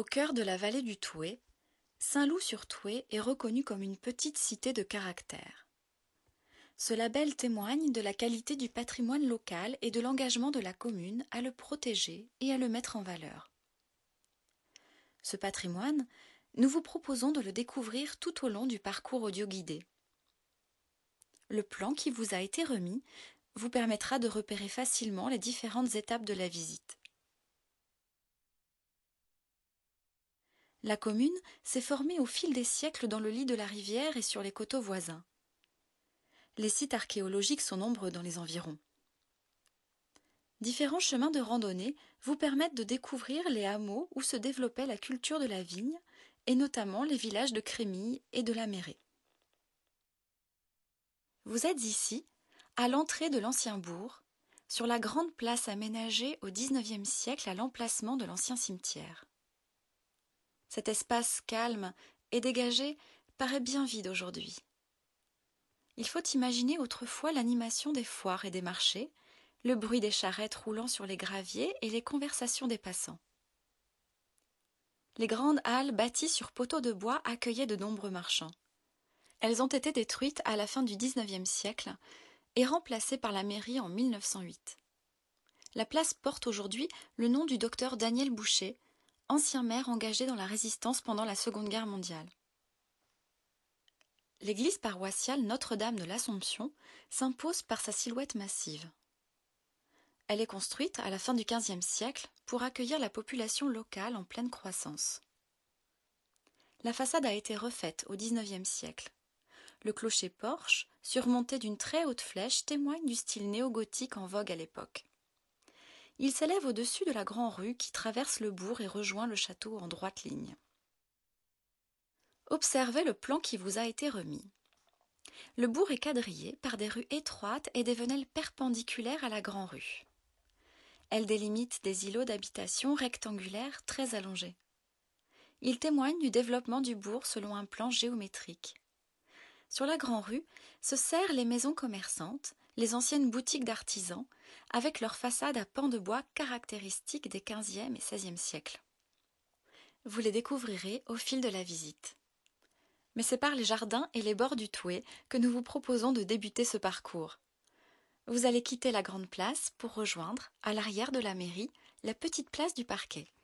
Au cœur de la vallée du Thouet, Saint-Loup-sur-Thouet est reconnu comme une petite cité de caractère. Ce label témoigne de la qualité du patrimoine local et de l'engagement de la commune à le protéger et à le mettre en valeur. Ce patrimoine, nous vous proposons de le découvrir tout au long du parcours audio guidé. Le plan qui vous a été remis vous permettra de repérer facilement les différentes étapes de la visite. La commune s'est formée au fil des siècles dans le lit de la rivière et sur les coteaux voisins. Les sites archéologiques sont nombreux dans les environs. Différents chemins de randonnée vous permettent de découvrir les hameaux où se développait la culture de la vigne, et notamment les villages de Crémilles et de la Mérée. Vous êtes ici, à l'entrée de l'ancien bourg, sur la grande place aménagée au XIXe siècle à l'emplacement de l'ancien cimetière. Cet espace calme et dégagé paraît bien vide aujourd'hui. Il faut imaginer autrefois l'animation des foires et des marchés, le bruit des charrettes roulant sur les graviers et les conversations des passants. Les grandes halles bâties sur poteaux de bois accueillaient de nombreux marchands. Elles ont été détruites à la fin du XIXe siècle et remplacées par la mairie en 1908. La place porte aujourd'hui le nom du docteur Daniel Boucher, ancien maire engagé dans la résistance pendant la Seconde Guerre mondiale. L'église paroissiale Notre-Dame de l'Assomption s'impose par sa silhouette massive. Elle est construite à la fin du XVe siècle pour accueillir la population locale en pleine croissance. La façade a été refaite au XIXe siècle. Le clocher-porche, surmonté d'une très haute flèche, témoigne du style néo-gothique en vogue à l'époque. Il s'élève au-dessus de la Grand-Rue qui traverse le bourg et rejoint le château en droite ligne. Observez le plan qui vous a été remis. Le bourg est quadrillé par des rues étroites et des venelles perpendiculaires à la Grand-Rue. Elles délimitent des îlots d'habitation rectangulaires très allongés. Ils témoignent du développement du bourg selon un plan géométrique. Sur la Grand-Rue se serrent les maisons commerçantes, les anciennes boutiques d'artisans, avec leurs façades à pans de bois caractéristiques des XVe et XVIe siècles. Vous les découvrirez au fil de la visite. Mais c'est par les jardins et les bords du Thouet que nous vous proposons de débuter ce parcours. Vous allez quitter la grande place pour rejoindre, à l'arrière de la mairie, la petite place du Parquet.